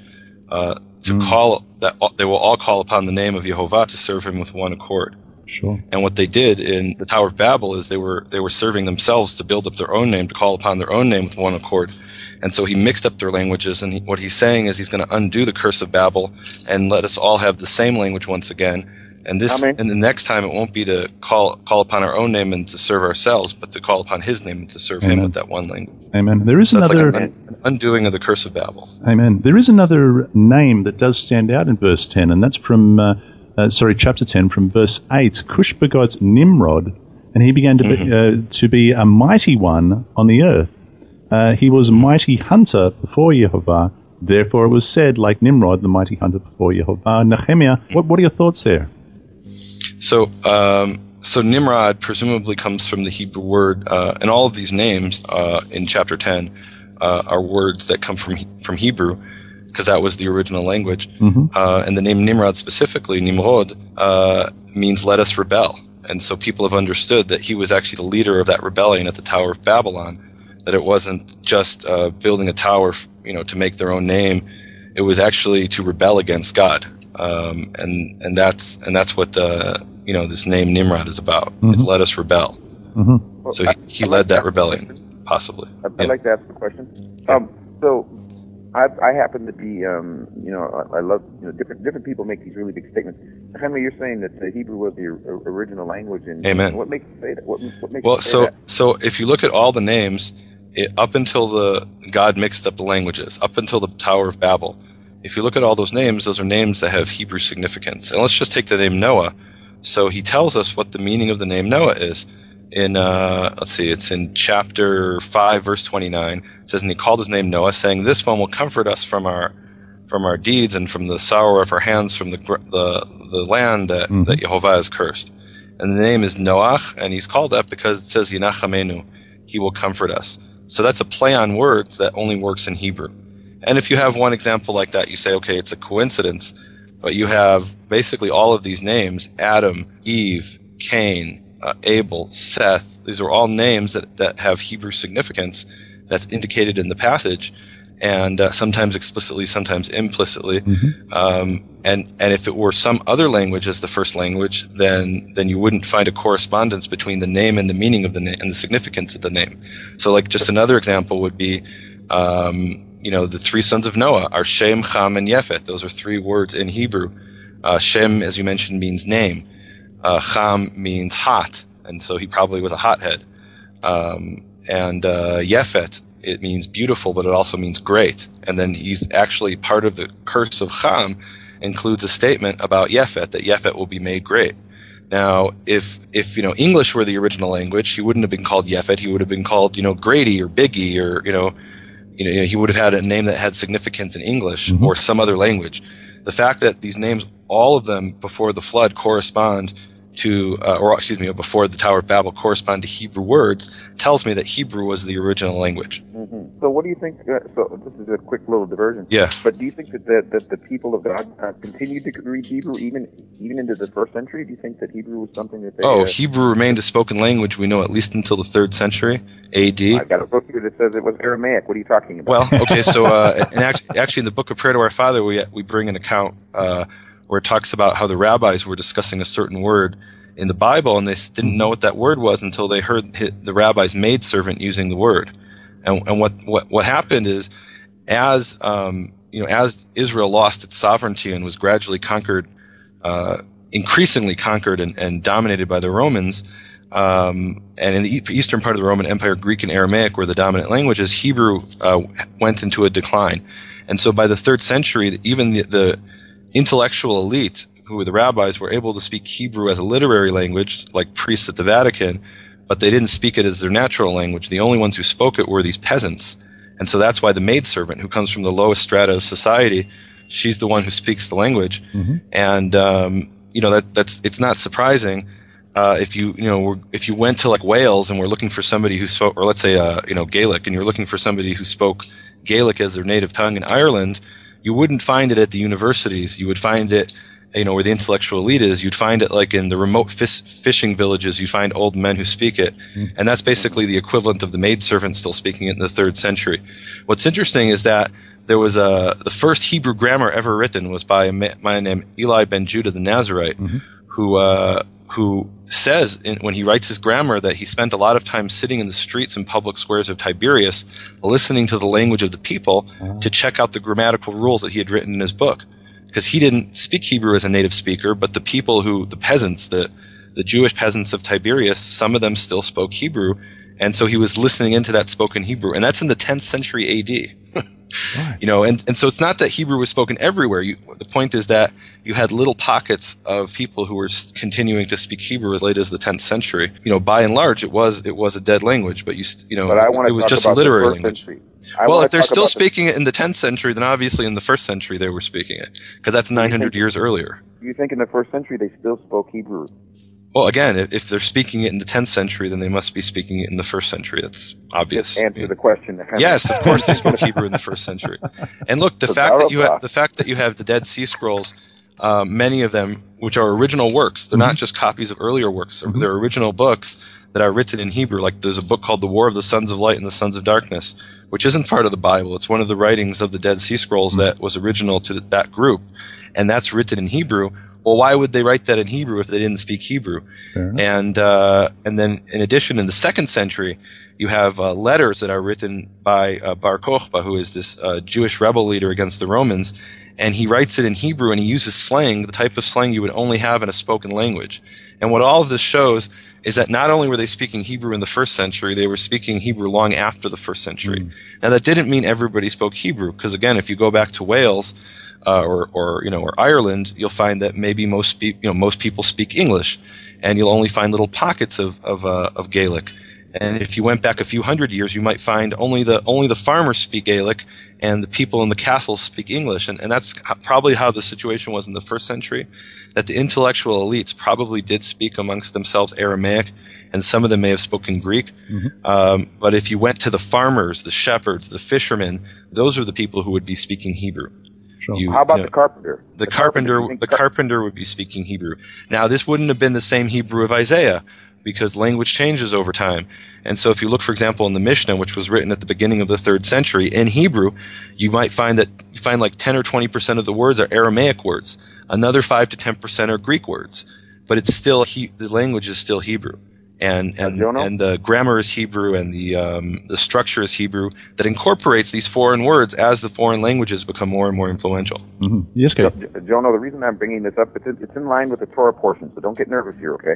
Speaker 3: to call that they will all call upon the name of Yehovah to serve him with one accord."
Speaker 1: Sure.
Speaker 3: And what they did in the Tower of Babel is they were serving themselves to build up their own name, to call upon their own name with one accord. And so he mixed up their languages, and what he's saying is he's going to undo the curse of Babel and let us all have the same language once again. And and the next time it won't be to call upon our own name and to serve ourselves, but to call upon his name and to serve him with that one language.
Speaker 1: Amen. There is another
Speaker 3: like an undoing of the curse of Babel.
Speaker 1: Amen. There is another name that does stand out in verse 10, and that's from chapter 10, from verse 8. Cush begot Nimrod, and he began to be a mighty one on the earth. He was a mighty hunter before Yehovah. Therefore it was said, like Nimrod, the mighty hunter before Yehovah. Nehemiah, what are your thoughts there?
Speaker 3: So Nimrod presumably comes from the Hebrew word, and all of these names in chapter 10 are words that come from Hebrew, because that was the original language. And the name Nimrod specifically, Nimrod, means "let us rebel." And so people have understood that he was actually the leader of that rebellion at the Tower of Babylon, that it wasn't just building a tower, to make their own name. It was actually to rebel against God. And that's what this name Nimrod is about. It's let us rebel. So he led that rebellion, possibly.
Speaker 2: I'd like to ask a question. So I happen to be, I love, different people make these really big statements. Henry, you're saying that the Hebrew was the original language, and
Speaker 3: Amen.
Speaker 2: What makes you say that? What makes
Speaker 3: well,
Speaker 2: you say that?
Speaker 3: So if you look at all the names, up until God mixed up the languages, up until the Tower of Babel, if you look at all those names, those are names that have Hebrew significance. And let's just take the name Noah. So he tells us what the meaning of the name Noah is. It's in chapter 5, verse 29. It says, "And he called his name Noah, saying, This one will comfort us from our deeds and from the sorrow of our hands, from the land that Yehovah has cursed." And the name is Noach, and he's called that because it says Yinachamenu, he will comfort us. So that's a play on words that only works in Hebrew. And if you have one example like that, you say, okay, it's a coincidence, but you have basically all of these names: Adam, Eve, Cain, Abel, Seth. These are all names that have Hebrew significance that's indicated in the passage, and sometimes explicitly, sometimes implicitly. And if it were some other language as the first language, then you wouldn't find a correspondence between the name and the meaning of the name and the significance of the name. So, like, just another example would be, the three sons of Noah are Shem, Ham, and Yefet. Those are three words in Hebrew. Shem, as you mentioned, means name. Ham means hot, and so he probably was a hothead. And Yefet, it means beautiful, but it also means great. And then he's actually part of the curse of Ham includes a statement about Yefet, that Yefet will be made great. Now, if English were the original language, he wouldn't have been called Yefet. He would have been called, Grady or Biggie, or he would have had a name that had significance in English or some other language. The fact that these names, all of them before the flood, correspond to, before the Tower of Babel, correspond to Hebrew words, tells me that Hebrew was the original language.
Speaker 2: So what do you think, so this is a quick little diversion, but do you think that the people of God continued to read Hebrew even into the first century? Do you think that Hebrew was something that they...
Speaker 3: Hebrew remained a spoken language, we know, at least until the 3rd century A.D.
Speaker 2: I got a book here that says it was Aramaic. What are you talking about?
Speaker 3: Well, okay, so and actually in the book of Prayer to Our Father, we bring an account where it talks about how the rabbis were discussing a certain word in the Bible, and they didn't know what that word was until they heard the rabbi's maidservant using the word. And what happened is, as Israel lost its sovereignty and was gradually conquered, increasingly conquered and dominated by the Romans, and in the eastern part of the Roman Empire, Greek and Aramaic were the dominant languages. Hebrew went into a decline, and so by the 3rd century, even the intellectual elite, who were the rabbis, were able to speak Hebrew as a literary language, like priests at the Vatican. but they didn't speak it as their natural language. The only ones who spoke it were these peasants. And so that's why the maidservant, who comes from the lowest strata of society, she's the one who speaks the language. And it's not surprising if you went to like Wales and were looking for somebody who spoke, or let's say Gaelic, and you're looking for somebody who spoke Gaelic as their native tongue in Ireland, you wouldn't find it at the universities. You would find it, where the intellectual elite is. You'd find it like in the remote fishing villages. You find old men who speak it, and that's basically the equivalent of the maidservant still speaking it in the 3rd century. What's interesting is that there was the first Hebrew grammar ever written was by a man named Eli ben Judah the Nazarite, who says when he writes his grammar that he spent a lot of time sitting in the streets and public squares of Tiberias, listening to the language of the people to check out the grammatical rules that he had written in his book. Because he didn't speak Hebrew as a native speaker, but the peasants, the Jewish peasants of Tiberias, some of them still spoke Hebrew, and so he was listening into that spoken Hebrew, and that's in the 10th century AD. Right. And so it's not that Hebrew was spoken everywhere. The point is that you had little pockets of people who were continuing to speak Hebrew as late as the 10th century. By and large, it was a dead language, but it was just a literary language. Well, if they're still speaking it in the 10th century, then obviously in the 1st century they were speaking it, because that's 900 years earlier.
Speaker 2: You think in the 1st century they still spoke Hebrew?
Speaker 3: Well, again, if they're speaking it in the 10th century, then they must be speaking it in the 1st century. That's obvious.
Speaker 2: Answer the question.
Speaker 3: Yes, of course they spoke Hebrew in the 1st century. And look, the fact that you have the Dead Sea Scrolls, many of them, which are original works, they're not just copies of earlier works. They're original books that are written in Hebrew. Like there's a book called The War of the Sons of Light and the Sons of Darkness, which isn't part of the Bible. It's one of the writings of the Dead Sea Scrolls that was original to that group, and that's written in Hebrew. Well, why would they write that in Hebrew if they didn't speak Hebrew? And then, in addition, in the 2nd century, you have letters that are written by Bar Kokhba, who is this Jewish rebel leader against the Romans, and he writes it in Hebrew, and he uses slang, the type of slang you would only have in a spoken language. And what all of this shows is that not only were they speaking Hebrew in the 1st century, they were speaking Hebrew long after the 1st century. Now, that didn't mean everybody spoke Hebrew, because again, if you go back to Wales, or Ireland, you'll find that maybe most people speak English, and you'll only find little pockets of Gaelic. And if you went back a few hundred years, you might find only the farmers speak Gaelic, and the people in the castles speak English. And that's probably how the situation was in the 1st century, that the intellectual elites probably did speak amongst themselves Aramaic, and some of them may have spoken Greek. But if you went to the farmers, the shepherds, the fishermen, those are the people who would be speaking Hebrew.
Speaker 2: Sure. How about the carpenter?
Speaker 3: The carpenter would be speaking Hebrew. Now, this wouldn't have been the same Hebrew of Isaiah, because language changes over time. And so if you look, for example, in the Mishnah, which was written at the beginning of the 3rd century, in Hebrew, you might find like 10 or 20% of the words are Aramaic words. Another 5 to 10% are Greek words. But it's still, the language is still Hebrew. And the grammar is Hebrew, and the structure is Hebrew that incorporates these foreign words as the foreign languages become more and more influential.
Speaker 1: Yes, Kate.
Speaker 2: Jono, the reason I'm bringing this up, it's in line with the Torah portion, so don't get nervous here, okay?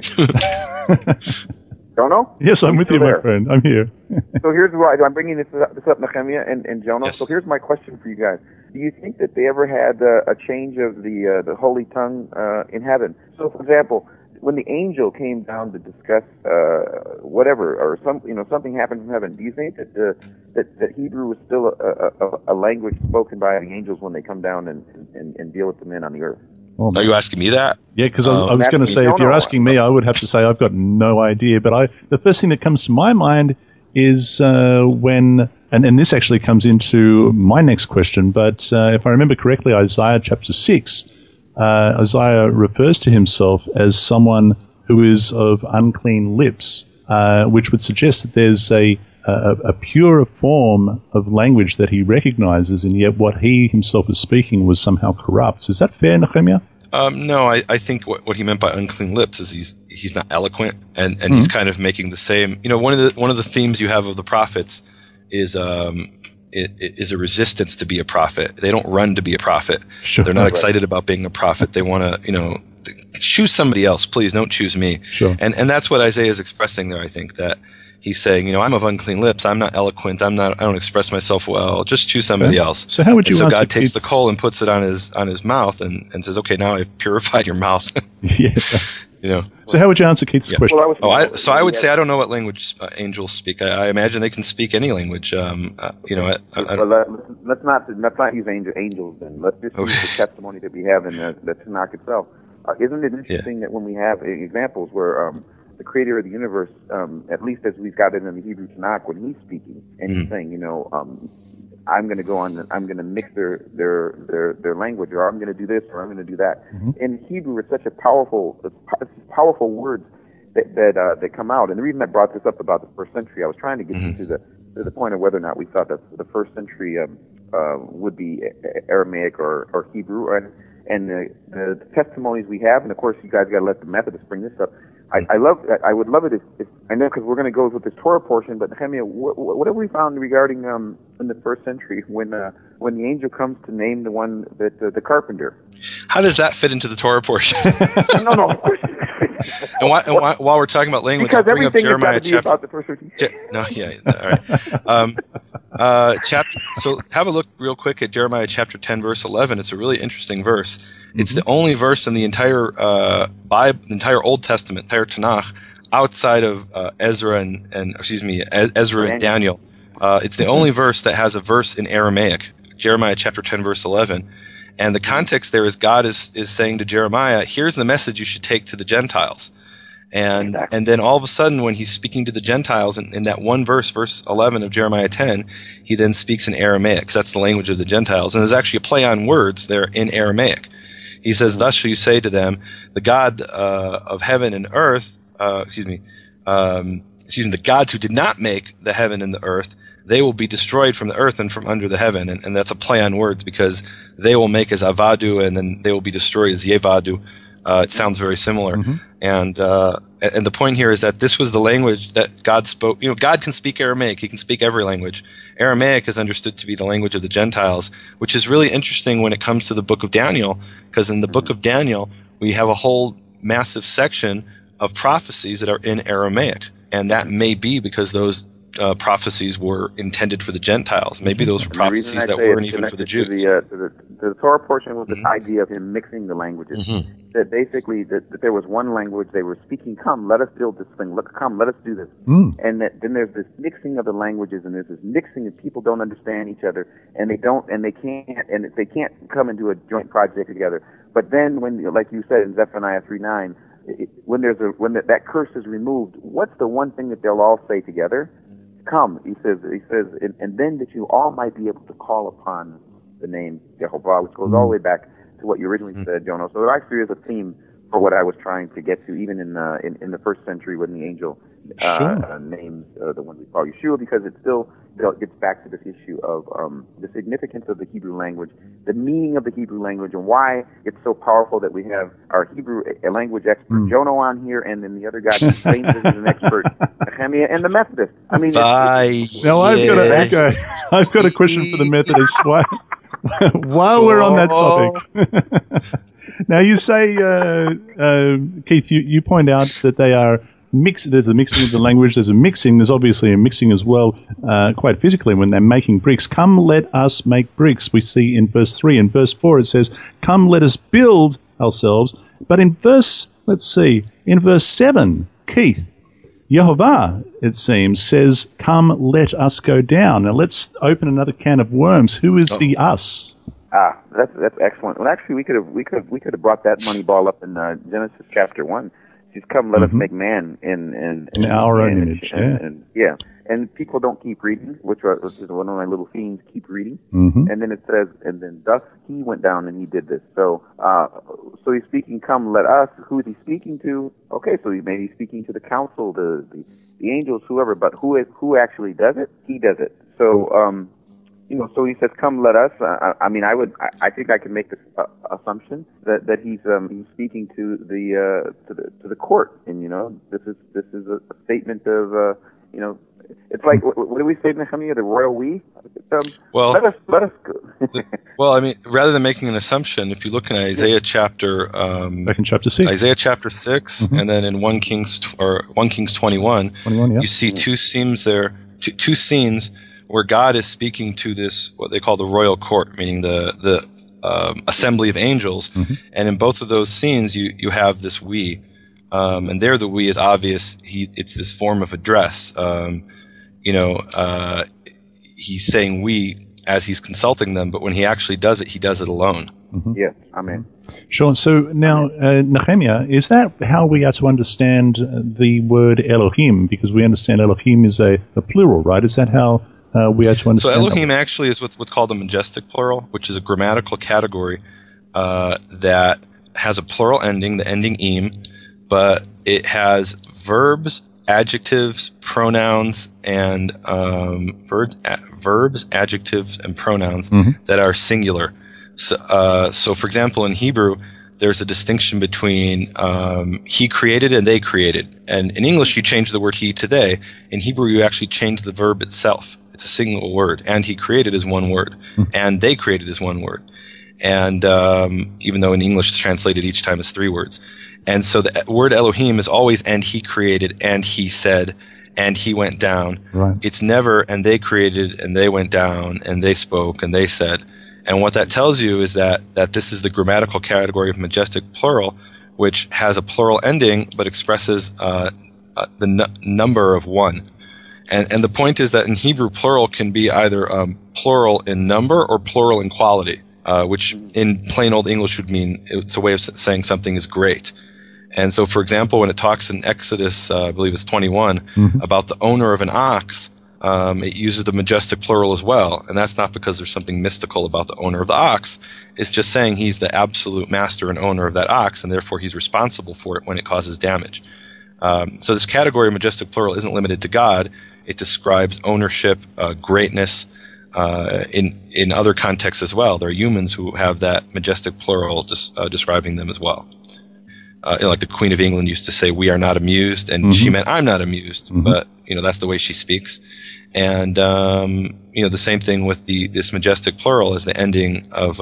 Speaker 2: Jono?
Speaker 1: Yes, I'm with you, my friend. I'm here.
Speaker 2: So here's why I'm bringing this up, Nehemiah and Jono. Yes. So here's my question for you guys. Do you think that they ever had a change of the holy tongue in heaven? So, for example, when the angel came down to discuss whatever, or something happened from heaven, do you think that Hebrew was still a language spoken by the angels when they come down and deal with the men on the earth?
Speaker 3: Well, are you asking me that?
Speaker 1: Yeah, because I was going to say, if you're asking me, I would have to say I've got no idea. But the first thing that comes to my mind is when, and this actually comes into my next question, but if I remember correctly, Isaiah chapter 6, Isaiah refers to himself as someone who is of unclean lips, which would suggest that there's a purer form of language that he recognizes, and yet what he himself is speaking was somehow corrupt. Is that fair, Nehemiah?
Speaker 3: No, I think what he meant by unclean lips is he's not eloquent, and he's kind of making the same. One of the themes you have of the prophets is is a resistance to be a prophet. They don't run to be a prophet.
Speaker 1: Sure.
Speaker 3: They're not excited about being a prophet. They want to, choose somebody else. Please don't choose me.
Speaker 1: Sure.
Speaker 3: And that's what Isaiah is expressing there. I think that he's saying, I'm of unclean lips. I'm not eloquent. I don't express myself well. Just choose somebody else.
Speaker 1: So how would you?
Speaker 3: So God takes the coal and puts it on his mouth and says, okay, now I've purified your mouth.
Speaker 1: Yeah. So how would you answer Keith's question?
Speaker 2: Well,
Speaker 3: I would say I don't know what language angels speak. I imagine they can speak any language.
Speaker 2: Let's not use angels then. Let's just use the testimony that we have in the Tanakh itself. Isn't it interesting that when we have examples where the creator of the universe, at least as we've got it in the Hebrew Tanakh, when he's speaking and he's saying, I'm going to go on, I'm going to mix their language, or I'm going to do this, or I'm going to do that. In Hebrew, it's such a powerful words that come out. And the reason I brought this up about the first century, I was trying to get you to the point of whether or not we thought that the first century would be Aramaic or Hebrew, and the testimonies we have, and of course you guys got to let the Methodists bring this up. I would love it if I know, because we're going to go with this Torah portion. But Nehemiah, what have we found regarding in the first century when the angel comes to name the one that the carpenter?
Speaker 3: How does that fit into the Torah portion?
Speaker 2: No, of course.
Speaker 3: And while we're talking about language,
Speaker 2: because
Speaker 3: bring up Jeremiah
Speaker 2: chapter. About the first century.
Speaker 3: All right. So have a look real quick at Jeremiah chapter 10, verse 11. It's a really interesting verse. It's the only verse in the entire Bible, the entire Old Testament, entire Tanakh, outside of Ezra and Daniel. It's the only verse that has a verse in Aramaic. Jeremiah chapter 10, verse 11. And the context there is God is saying to Jeremiah, here's the message you should take to the Gentiles. And then all of a sudden, when he's speaking to the Gentiles in that one verse 11 of Jeremiah 10, he then speaks in Aramaic, because that's the language of the Gentiles. And there's actually a play on words there in Aramaic. He says, thus shall you say to them, the God of heaven and earth, the gods who did not make the heaven and the earth, they will be destroyed from the earth and from under the heaven. And that's a play on words, because they will make as Avadu, and then they will be destroyed as Yevadu. It sounds very similar. And the point here is that this was the language that God spoke. God can speak Aramaic. He can speak every language. Aramaic is understood to be the language of the Gentiles, which is really interesting when it comes to the book of Daniel, because in the book of Daniel, we have a whole massive section of prophecies that are in Aramaic. And that may be because those prophecies were intended for the Gentiles. Maybe those were prophecies that weren't even for the Jews.
Speaker 2: The Torah portion was this idea of him mixing the languages. That basically that there was one language they were speaking. Come, let us build this thing. Come, let us do this. And then there's this mixing of the languages, and there's this mixing of people don't understand each other, and they can't come and do a joint project together. But then when, like you said in Zephaniah 3:9, when that curse is removed, what's the one thing that they'll all say together? Come, he says, and then that you all might be able to call upon the name Jehovah, which goes all the way back to what you originally said, Jono. So there actually is a theme for what I was trying to get to, even in the first century when the angel names the one we call Yeshua, because it still gets back to this issue of the significance of the Hebrew language, the meaning of the Hebrew language, and why it's so powerful that we have our Hebrew language expert Jono on here, and then the other guy who claims as an expert, Nehemiah, and the Methodist. I mean,
Speaker 1: now I've got a question for the Methodists. While we're on that topic, now you say, Keith, you point out that they are mixed. There's a mixing of the language. There's obviously a mixing as well, quite physically when they're making bricks. Come, let us make bricks. We see in verse 3 and verse 4 it says, "Come, let us build ourselves." But in verse 7, Keith, Yehovah, it seems, says, "Come, let us go down." Now let's open another can of worms. Who is the us?
Speaker 2: That's excellent. Well, actually, we could have brought that money ball up in Genesis chapter 1. Just come, let us make man in
Speaker 1: our own image.
Speaker 2: And people don't keep reading, which is one of my little themes. Keep reading, and then it says, and then thus he went down and he did this. So he's speaking. Come, let us. Who is he speaking to? Okay, so he may be speaking to the council, the angels, whoever. But who actually does it? He does it. So so he says, "Come, let us." I think I can make this assumption that he's speaking to the court, and this is a statement of it's like, what do we say, Nehemiah? The royal we. Let us go.
Speaker 3: Well, I mean, rather than making an assumption, if you look in Isaiah chapter
Speaker 1: back in chapter 6,
Speaker 3: Isaiah chapter 6, and then in 1 Kings 21, you see two scenes there, two scenes where God is speaking to this, what they call the royal court, meaning the assembly of angels. And in both of those scenes, you have this we. And there the we is obvious. It's this form of address. He's saying we as he's consulting them, but when he actually does it, he does it alone.
Speaker 2: Mm-hmm. Yes, amen.
Speaker 1: Sure. So now, Nehemiah, is that how we are to understand the word Elohim? Because we understand Elohim is a plural, right? Is that how we are to understand?
Speaker 3: So Elohim actually is what's called the majestic plural, which is a grammatical category that has a plural ending, the ending im, but it has verbs, adjectives, pronouns, and verbs, adjectives, and pronouns that are singular. So, for example, in Hebrew, there's a distinction between he created and they created. And in English, you change the word he to they. In Hebrew, you actually change the verb itself. It's a single word. And he created is one word. And they created is one word. And even though in English it's translated each time as three words. And so the word Elohim is always and he created and he said and he went down.
Speaker 1: Right.
Speaker 3: It's never and they created and they went down and they spoke and they said. And what that tells you is that this is the grammatical category of majestic plural, which has a plural ending but expresses the number of one. And the point is that in Hebrew, plural can be either plural in number or plural in quality, which in plain old English would mean it's a way of saying something is great. And so, for example, when it talks in Exodus, I believe it's 21, about the owner of an ox, it uses the majestic plural as well. And that's not because there's something mystical about the owner of the ox. It's just saying he's the absolute master and owner of that ox, and therefore he's responsible for it when it causes damage. So this category of majestic plural isn't limited to God. It describes ownership, greatness, in other contexts as well. There are humans who have that majestic plural describing them as well. Like the Queen of England used to say, "We are not amused," and she meant "I'm not amused," but that's the way she speaks. And the same thing with this majestic plural as the ending of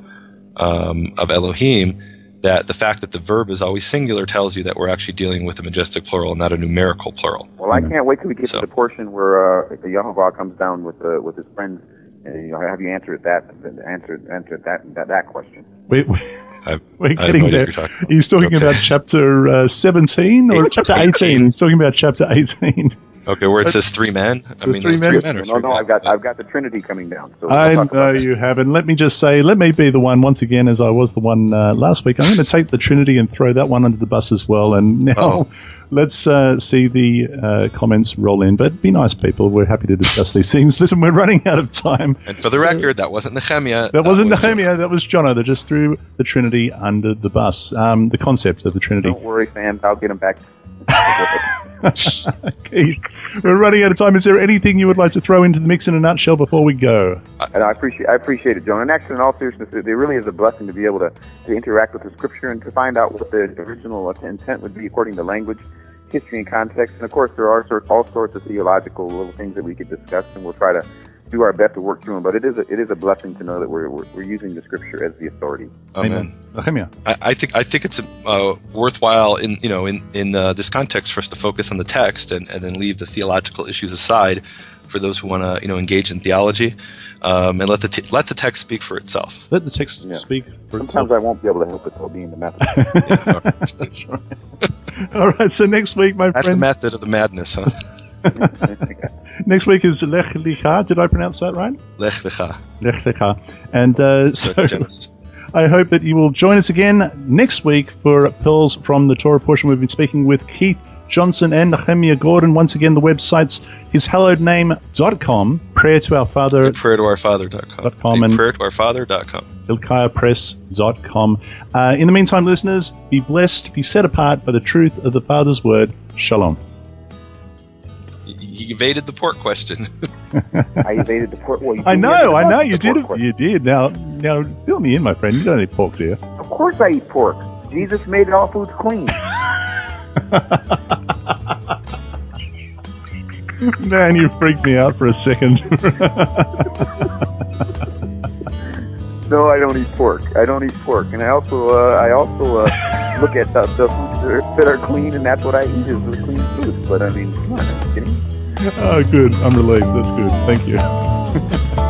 Speaker 3: Elohim. That the fact that the verb is always singular tells you that we're actually dealing with a majestic plural, not a numerical plural.
Speaker 2: Well, I can't wait till we get to the portion where Yehovah comes down with his friends, and have you answer that question.
Speaker 1: We're getting there. He's talking about chapter 17 or chapter 18. He's talking about chapter 18.
Speaker 3: Okay, where it says three men.
Speaker 1: Three men.
Speaker 2: No, I've got the Trinity coming down. So
Speaker 1: I know you haven't. Let me just say, let me be the one once again, as I was the one last week. I'm going to take the Trinity and throw that one under the bus as well. And now let's see the comments roll in. But be nice, people. We're happy to discuss these things. Listen, we're running out of time.
Speaker 3: And for the record, that wasn't Nehemiah.
Speaker 1: That wasn't Nehemiah. That was Jono that just threw the Trinity under the bus. The concept of the Trinity.
Speaker 2: Don't worry, fans. I'll get them back.
Speaker 1: Okay. We're running out of time. Is there anything you would like to throw into the mix in a nutshell before we go?
Speaker 2: I appreciate it, John. And actually, in all seriousness, it really is a blessing to be able to interact with the Scripture and to find out what the original intent would be according to language, history, and context. And of course, there are all sorts of theological little things that we could discuss, and we'll try to do our best to work through them. But it is a blessing to know that we're using the Scripture as the authority.
Speaker 1: Amen.
Speaker 3: I think it's worthwhile in this context for us to focus on the text and then leave the theological issues aside for those who want to engage in theology, and let the text speak for itself.
Speaker 1: Let the text speak for itself.
Speaker 2: Sometimes I won't be able to help it, though, being the method.
Speaker 1: That's right. All right. So next week, my friend.
Speaker 3: That's the method of the madness, huh?
Speaker 1: Next week is Lech Lecha. Did I pronounce that right?
Speaker 3: Lech Lecha.
Speaker 1: Lech Lecha. And so I hope that you will join us again next week for Pearls from the Torah portion. We've been speaking with Keith Johnson and Nehemiah Gordon. Once again, the website's hishallowedname.com,
Speaker 3: prayertoourfather.com,
Speaker 1: and
Speaker 3: prayertoourfather.com,
Speaker 1: hilkiahpress.com. In the meantime, listeners, be blessed, be set apart by the truth of the Father's word. Shalom.
Speaker 3: You evaded the pork question.
Speaker 2: I evaded the pork. Well,
Speaker 1: I know. You did. You did. Now, fill me in, my friend. You don't eat pork, do you?
Speaker 2: Of course I eat pork. Jesus made all foods clean.
Speaker 1: Man, you freaked me out for a second.
Speaker 2: No, I don't eat pork. And I also look at the foods that are clean, and that's what I eat is the clean foods. But I mean, come on, are you kidding?
Speaker 1: Oh, good. I'm relieved. That's good. Thank you.